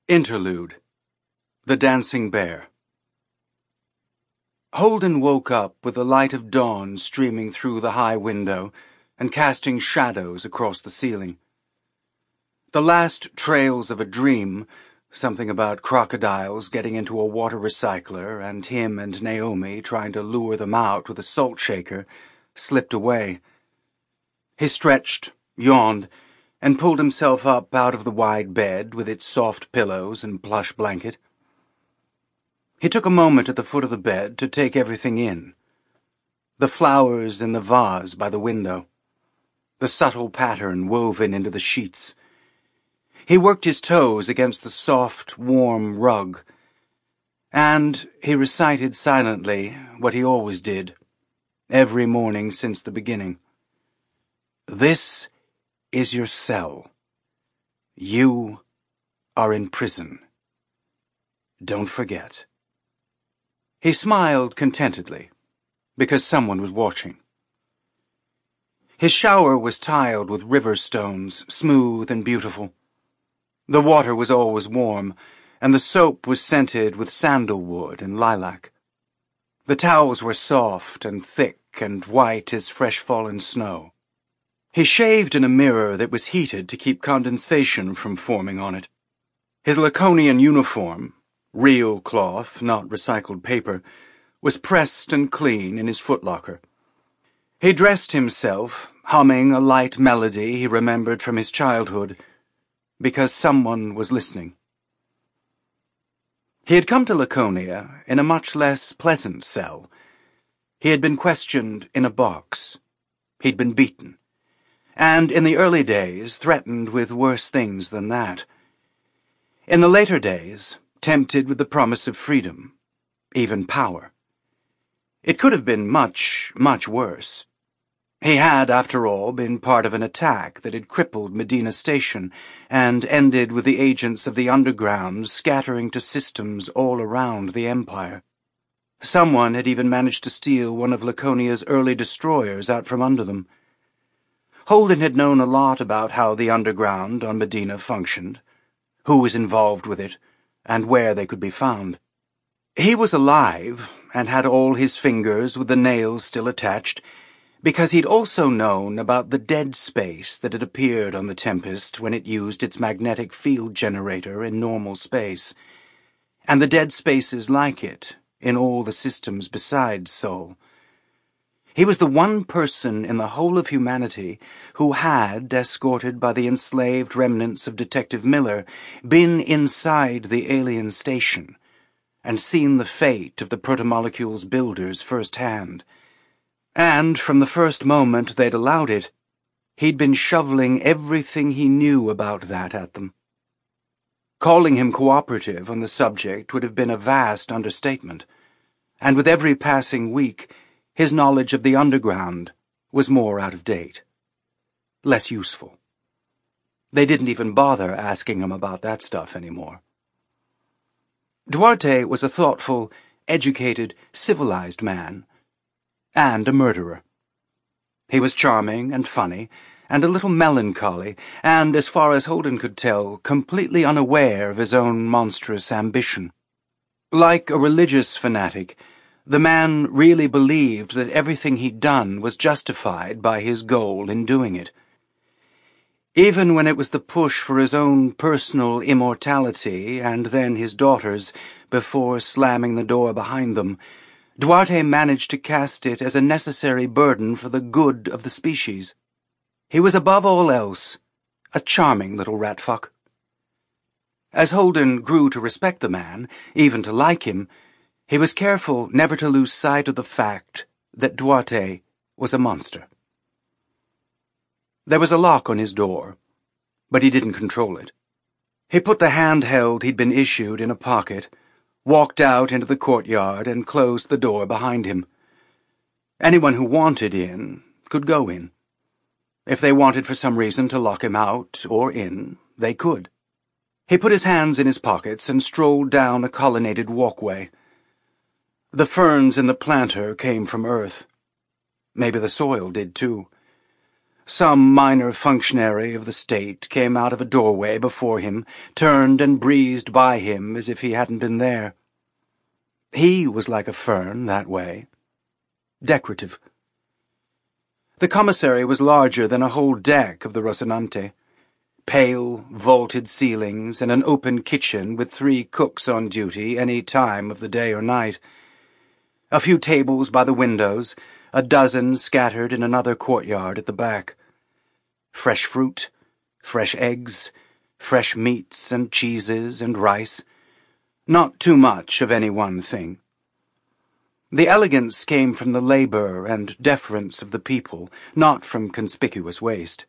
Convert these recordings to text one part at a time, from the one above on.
Interlude. The Dancing Bear. Holden woke up with the light of dawn streaming through the high window and casting shadows across the ceiling. The last trails of a dream, something about crocodiles getting into a water recycler and him and Naomi trying to lure them out with a salt shaker, slipped away. He stretched, yawned, and pulled himself up out of the wide bed with its soft pillows and plush blanket. He took a moment at the foot of the bed to take everything in. The flowers in the vase by the window. The subtle pattern woven into the sheets. He worked his toes against the soft, warm rug. And he recited silently what he always did, every morning since the beginning. This is your cell. You are in prison. Don't forget. He smiled contentedly, because someone was watching. His shower was tiled with river stones, smooth and beautiful. The water was always warm, and the soap was scented with sandalwood and lilac. The towels were soft and thick and white as fresh-fallen snow. He shaved in a mirror that was heated to keep condensation from forming on it. His Laconian uniform, real cloth, not recycled paper, was pressed and clean in his footlocker. He dressed himself, humming a light melody he remembered from his childhood, because someone was listening. He had come to Laconia in a much less pleasant cell. He had been questioned in a box. He'd been beaten. And in the early days threatened with worse things than that. In the later days, tempted with the promise of freedom, even power. It could have been much, much worse. He had, after all, been part of an attack that had crippled Medina Station and ended with the agents of the underground scattering to systems all around the empire. Someone had even managed to steal one of Laconia's early destroyers out from under them. Holden had known a lot about how the underground on Medina functioned, who was involved with it, and where they could be found. He was alive, and had all his fingers with the nails still attached, because he'd also known about the dead space that had appeared on the Tempest when it used its magnetic field generator in normal space, and the dead spaces like it in all the systems besides Sol. He was the one person in the whole of humanity who had, escorted by the enslaved remnants of Detective Miller, been inside the alien station and seen the fate of the protomolecules builders firsthand. And from the first moment they'd allowed it, he'd been shoveling everything he knew about that at them. Calling him cooperative on the subject would have been a vast understatement, and with every passing week, his knowledge of the underground was more out of date, less useful. They didn't even bother asking him about that stuff anymore. Duarte was a thoughtful, educated, civilized man, and a murderer. He was charming and funny, and a little melancholy, and, as far as Holden could tell, completely unaware of his own monstrous ambition. Like a religious fanatic, the man really believed that everything he'd done was justified by his goal in doing it. Even when it was the push for his own personal immortality and then his daughter's, before slamming the door behind them, Duarte managed to cast it as a necessary burden for the good of the species. He was above all else a charming little rat-fuck. As Holden grew to respect the man, even to like him, he was careful never to lose sight of the fact that Duarte was a monster. There was a lock on his door, but he didn't control it. He put the handheld he'd been issued in a pocket, walked out into the courtyard, and closed the door behind him. Anyone who wanted in could go in. If they wanted for some reason to lock him out or in, they could. He put his hands in his pockets and strolled down a colonnaded walkway. The ferns in the planter came from Earth. Maybe the soil did too. Some minor functionary of the state came out of a doorway before him, turned and breezed by him as if he hadn't been there. He was like a fern that way. Decorative. The commissary was larger than a whole deck of the Rocinante. Pale, vaulted ceilings and an open kitchen with 3 cooks on duty any time of the day or night. A few tables by the windows, a dozen scattered in another courtyard at the back. Fresh fruit, fresh eggs, fresh meats and cheeses and rice. Not too much of any one thing. The elegance came from the labor and deference of the people, not from conspicuous waste.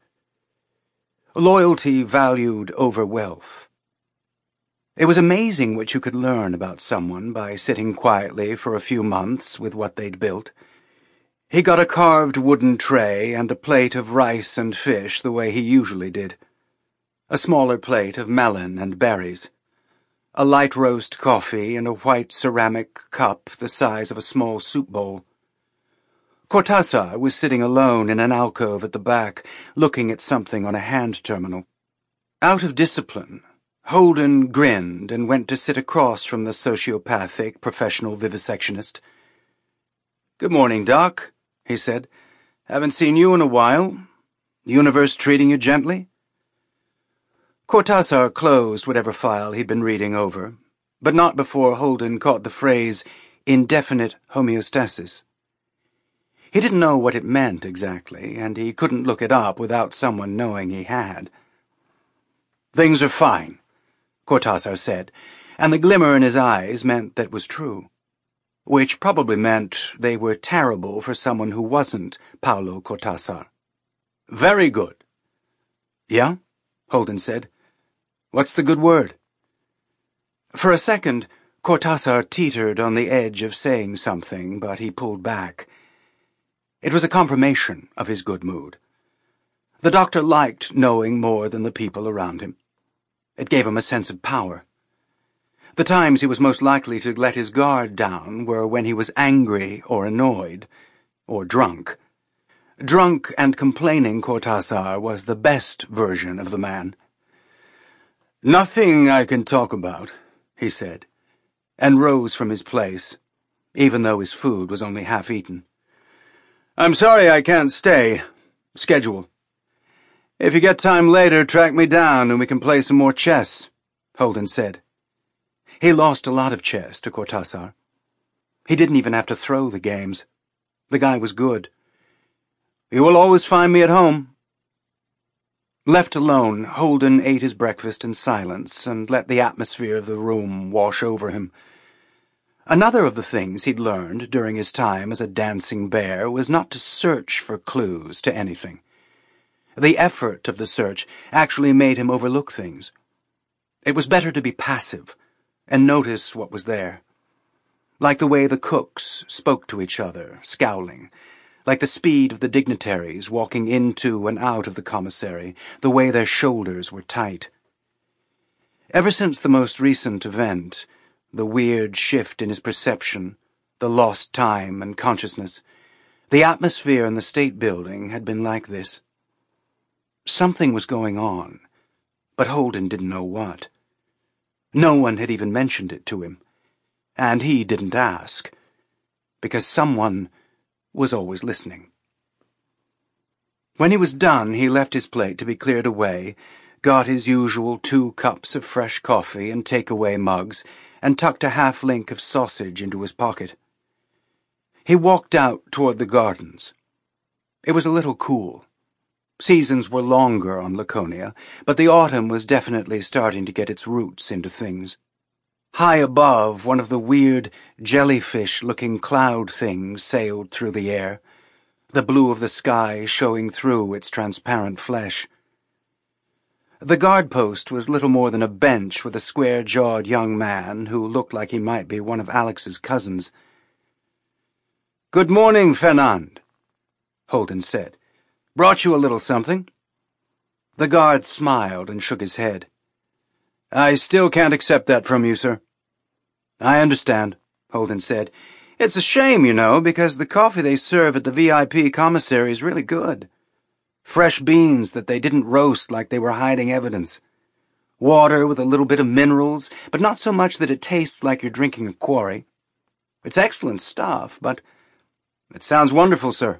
Loyalty valued over wealth. It was amazing what you could learn about someone by sitting quietly for a few months with what they'd built. He got a carved wooden tray and a plate of rice and fish the way he usually did. A smaller plate of melon and berries. A light roast coffee in a white ceramic cup the size of a small soup bowl. Cortázar was sitting alone in an alcove at the back, looking at something on a hand terminal. Out of discipline, Holden grinned and went to sit across from the sociopathic professional vivisectionist. "Good morning, Doc," he said. "Haven't seen you in a while. Universe treating you gently?" Cortázar closed whatever file he'd been reading over, but not before Holden caught the phrase indefinite homeostasis. He didn't know what it meant exactly, and he couldn't look it up without someone knowing he had. "Things are fine," Cortázar said, and the glimmer in his eyes meant that was true. Which probably meant they were terrible for someone who wasn't Paulo Cortázar. "Very good." "Yeah?" Holden said. "What's the good word?" For a second, Cortázar teetered on the edge of saying something, but he pulled back. It was a confirmation of his good mood. The doctor liked knowing more than the people around him. It gave him a sense of power. The times he was most likely to let his guard down were when he was angry or annoyed, or drunk. Drunk and complaining Cortázar was the best version of the man. "Nothing I can talk about," he said, and rose from his place, even though his food was only half eaten. "I'm sorry I can't stay. Schedule. If you get time later, track me down and we can play some more chess," Holden said. He lost a lot of chess to Cortázar. He didn't even have to throw the games. The guy was good. "You will always find me at home." Left alone, Holden ate his breakfast in silence and let the atmosphere of the room wash over him. Another of the things he'd learned during his time as a dancing bear was not to search for clues to anything. The effort of the search actually made him overlook things. It was better to be passive and notice what was there. Like the way the cooks spoke to each other, scowling. Like the speed of the dignitaries walking into and out of the commissary, the way their shoulders were tight. Ever since the most recent event, the weird shift in his perception, the lost time and consciousness, the atmosphere in the state building had been like this. Something was going on, but Holden didn't know what. No one had even mentioned it to him, and he didn't ask, because someone was always listening. When he was done, he left his plate to be cleared away, got his usual 2 cups of fresh coffee and takeaway mugs, and tucked a half-link of sausage into his pocket. He walked out toward the gardens. It was a little cool. Seasons were longer on Laconia, but the autumn was definitely starting to get its roots into things. High above, one of the weird, jellyfish-looking cloud things sailed through the air, the blue of the sky showing through its transparent flesh. The guard post was little more than a bench with a square-jawed young man who looked like he might be one of Alex's cousins. "Good morning, Fernand," Holden said. "Brought you a little something." The guard smiled and shook his head. "I still can't accept that from you, sir." "I understand," Holden said. "It's a shame, you know, because the coffee they serve at the VIP commissary is really good." Fresh beans that they didn't roast like they were hiding evidence. Water with a little bit of minerals, but not so much that it tastes like you're drinking a quarry. It's excellent stuff, but it sounds wonderful, sir.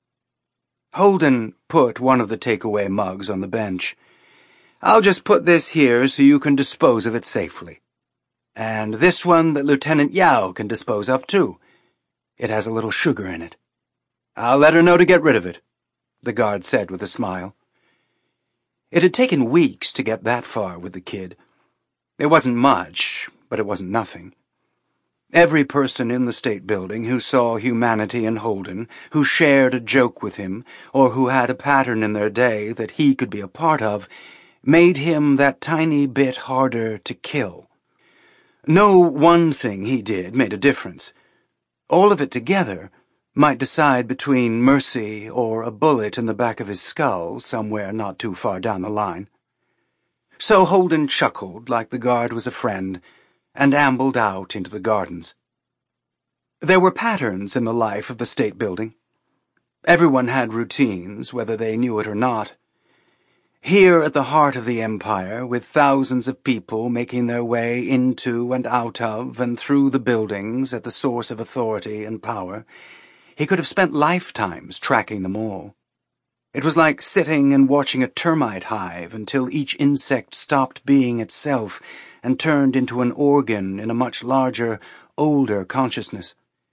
Holden put one of the takeaway mugs on the bench. I'll just put this here so you can dispose of it safely. And this one that Lieutenant Yao can dispose of, too. It has a little sugar in it. I'll let her know to get rid of it, the guard said with a smile. It had taken weeks to get that far with the kid. It wasn't much, but it wasn't nothing. Every person in the state building who saw humanity in Holden, who shared a joke with him, or who had a pattern in their day that he could be a part of, made him that tiny bit harder to kill. No one thing he did made a difference. All of it together might decide between mercy or a bullet in the back of his skull somewhere not too far down the line. So Holden chuckled like the guard was a friend and ambled out into the gardens. There were patterns in the life of the state building. Everyone had routines, whether they knew it or not. Here at the heart of the empire, with thousands of people making their way into and out of and through the buildings at the source of authority and power, he could have spent lifetimes tracking them all. It was like sitting and watching a termite hive until each insect stopped being itself and turned into an organ in a much larger, older consciousness.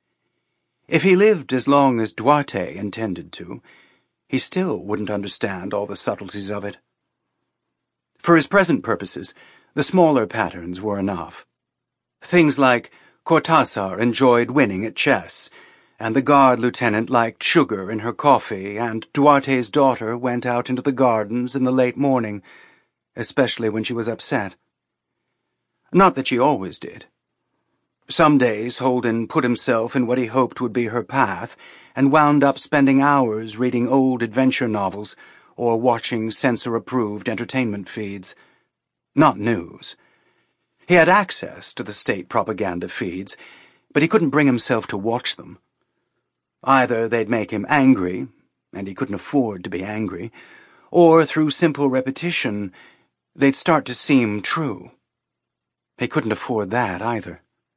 If he lived as long as Duarte intended to, he still wouldn't understand all the subtleties of it. For his present purposes, the smaller patterns were enough. Things like Cortázar enjoyed winning at chess, and the guard lieutenant liked sugar in her coffee, and Duarte's daughter went out into the gardens in the late morning, especially when she was upset. Not that she always did. Some days Holden put himself in what he hoped would be her path, and wound up spending hours reading old adventure novels or watching censor-approved entertainment feeds. Not news. He had access to the state propaganda feeds, but he couldn't bring himself to watch them. Either they'd make him angry, and he couldn't afford to be angry, or through simple repetition, they'd start to seem true. He couldn't afford that either.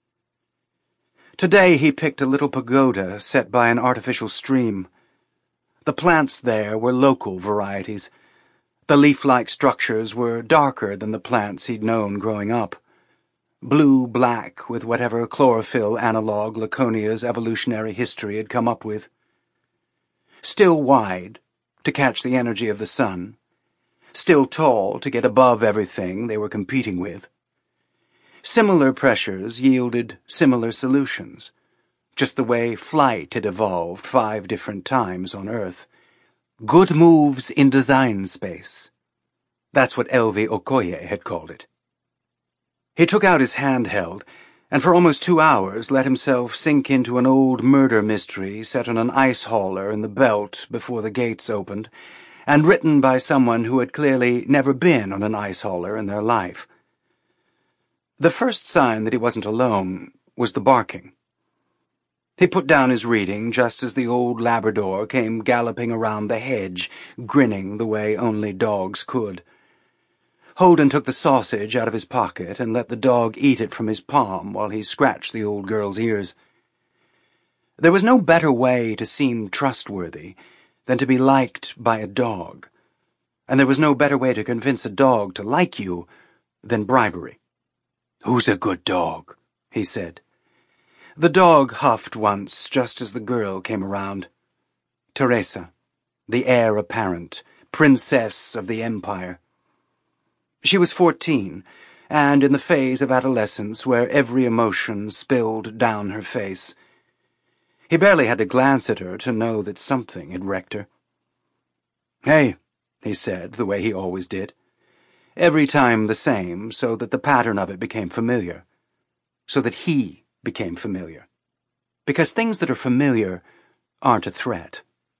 Today he picked a little pagoda set by an artificial stream. The plants there were local varieties. The leaf-like structures were darker than the plants he'd known growing up. Blue-black with whatever chlorophyll analog Laconia's evolutionary history had come up with. Still wide, to catch the energy of the sun. Still tall, to get above everything they were competing with. Similar pressures yielded similar solutions, just the way flight had evolved 5 different times on Earth. Good moves in design space. That's what Elvi Okoye had called it. He took out his handheld, and for almost 2 hours let himself sink into an old murder mystery set on an ice hauler in the belt before the gates opened, and written by someone who had clearly never been on an ice hauler in their life. The first sign that he wasn't alone was the barking. He put down his reading just as the old Labrador came galloping around the hedge, grinning the way only dogs could. Holden took the sausage out of his pocket and let the dog eat it from his palm while he scratched the old girl's ears. There was no better way to seem trustworthy than to be liked by a dog, and there was no better way to convince a dog to like you than bribery. "Who's a good dog?" he said. The dog huffed once just as the girl came around. Teresa, the heir apparent, princess of the empire. She was 14, and in the phase of adolescence where every emotion spilled down her face. He barely had to glance at her to know that something had wrecked her. "Hey," he said, the way he always did. Every time the same, so that the pattern of it became familiar. So that he became familiar. Because things that are familiar aren't a threat.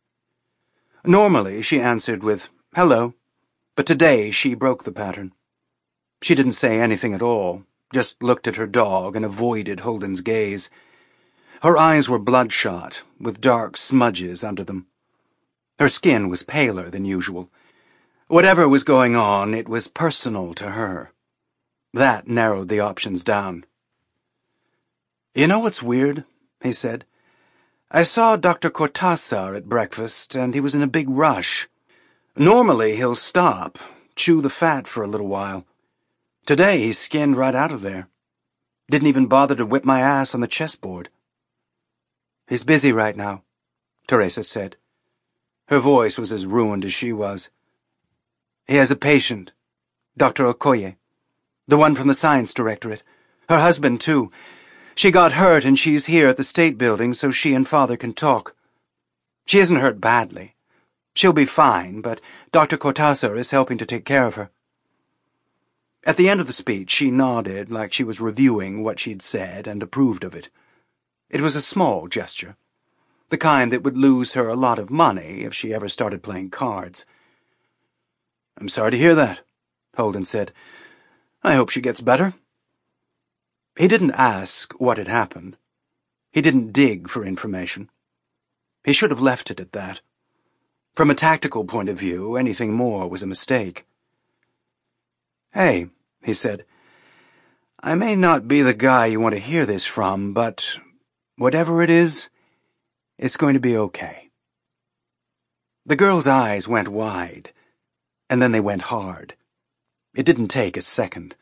Normally she answered with, "Hello," but today she broke the pattern. She didn't say anything at all, just looked at her dog and avoided Holden's gaze. Her eyes were bloodshot, with dark smudges under them. Her skin was paler than usual. Whatever was going on, it was personal to her. That narrowed the options down. "You know what's weird?" he said. "I saw Dr. Cortázar at breakfast, and he was in a big rush. Normally he'll stop, chew the fat for a little while. Today he skinned right out of there. Didn't even bother to whip my ass on the chessboard." "He's busy right now," Teresa said. Her voice was as ruined as she was. "He has a patient, Dr. Okoye, the one from the Science Directorate. Her husband, too. She got hurt and she's here at the State Building so she and Father can talk. She isn't hurt badly. She'll be fine, but Dr. Cortázar is helping to take care of her." At the end of the speech, she nodded like she was reviewing what she'd said and approved of it. It was a small gesture, the kind that would lose her a lot of money if she ever started playing cards. "I'm sorry to hear that," Holden said. "I hope she gets better." He didn't ask what had happened. He didn't dig for information. He should have left it at that. From a tactical point of view, anything more was a mistake. "Hey," he said, "I may not be the guy you want to hear this from, but whatever it is, it's going to be okay." The girl's eyes went wide, and then they went hard. It didn't take a second.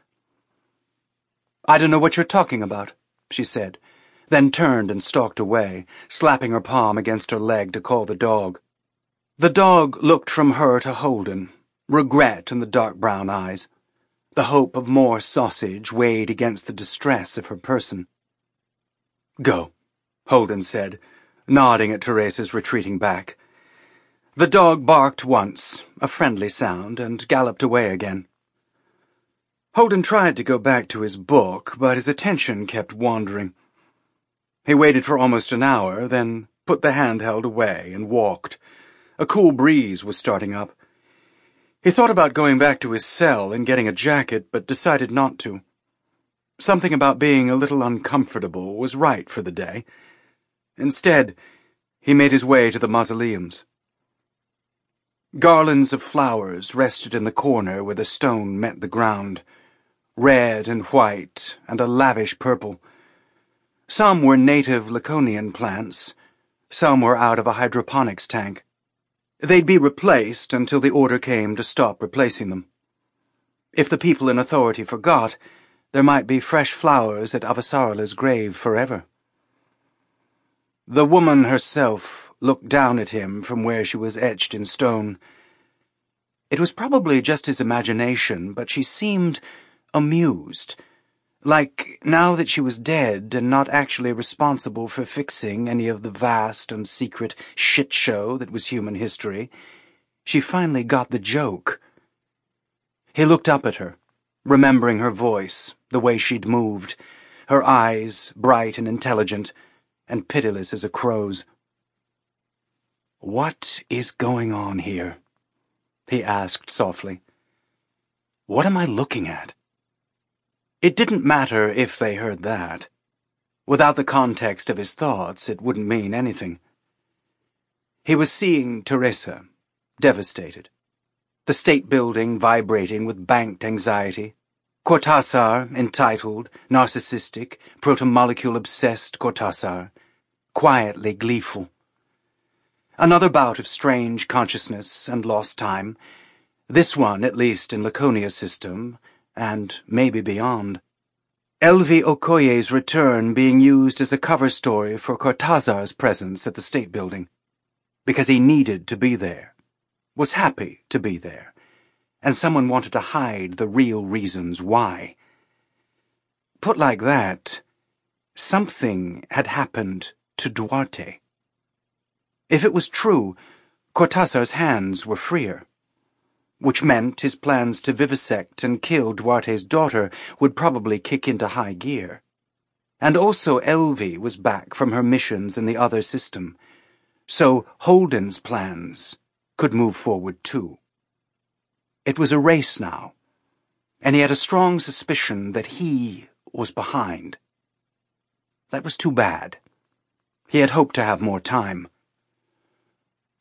"I don't know what you're talking about," she said, then turned and stalked away, slapping her palm against her leg to call the dog. The dog looked from her to Holden, regret in the dark brown eyes. The hope of more sausage weighed against the distress of her person. "Go," Holden said, nodding at Teresa's retreating back. The dog barked once, a friendly sound, and galloped away again. Holden tried to go back to his book, but his attention kept wandering. He waited for almost an hour, then put the handheld away and walked. A cool breeze was starting up. He thought about going back to his cell and getting a jacket, but decided not to. Something about being a little uncomfortable was right for the day. Instead, he made his way to the mausoleums. Garlands of flowers rested in the corner where the stone met the ground, red and white and a lavish purple. Some were native Laconian plants, some were out of a hydroponics tank. They'd be replaced until the order came to stop replacing them. If the people in authority forgot, there might be fresh flowers at Avasarala's grave forever. The woman herself looked down at him from where she was etched in stone. It was probably just his imagination, but she seemed amused, like now that she was dead and not actually responsible for fixing any of the vast and secret shit show that was human history, she finally got the joke. He looked up at her, remembering her voice, the way she'd moved, her eyes bright and intelligent, and pitiless as a crow's. "What is going on here?" he asked softly. "What am I looking at?" It didn't matter if they heard that. Without the context of his thoughts, it wouldn't mean anything. He was seeing Teresa, devastated. The State Building vibrating with banked anxiety. Cortázar, entitled, narcissistic, protomolecule-obsessed Cortázar, quietly gleeful. Another bout of strange consciousness and lost time, this one at least in Laconia's system, and maybe beyond. Elvi Okoye's return being used as a cover story for Cortázar's presence at the State Building, because he needed to be there, was happy to be there, and someone wanted to hide the real reasons why. Put like that, something had happened to Duarte. If it was true, Cortázar's hands were freer, which meant his plans to vivisect and kill Duarte's daughter would probably kick into high gear. And also Elvi was back from her missions in the other system, so Holden's plans could move forward too. It was a race now, and he had a strong suspicion that he was behind. That was too bad. He had hoped to have more time.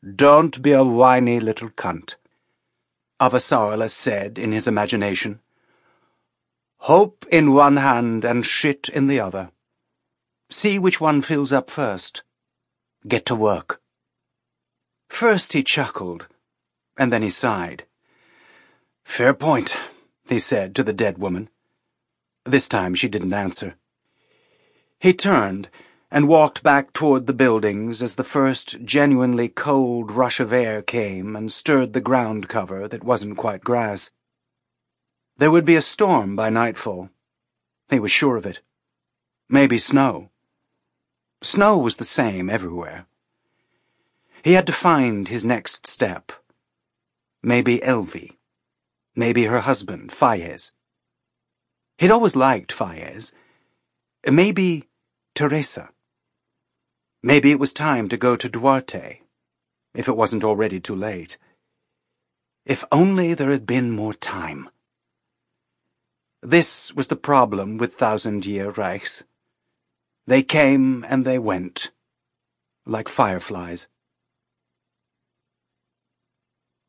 Don't be a whiny little cunt, Avasarala said in his imagination. Hope in one hand and shit in the other. See which one fills up first. Get to work. First he chuckled, and then he sighed. Fair point, he said to the dead woman. This time she didn't answer. He turned and walked back toward the buildings as the first genuinely cold rush of air came and stirred the ground cover that wasn't quite grass. There would be a storm by nightfall. He was sure of it. Maybe snow. Snow was the same everywhere. He had to find his next step. Maybe Elvi. Maybe her husband, Fayez. He'd always liked Fayez. Maybe Teresa. Maybe it was time to go to Duarte, if it wasn't already too late. If only there had been more time. This was the problem with thousand-year Reichs. They came and they went, like fireflies.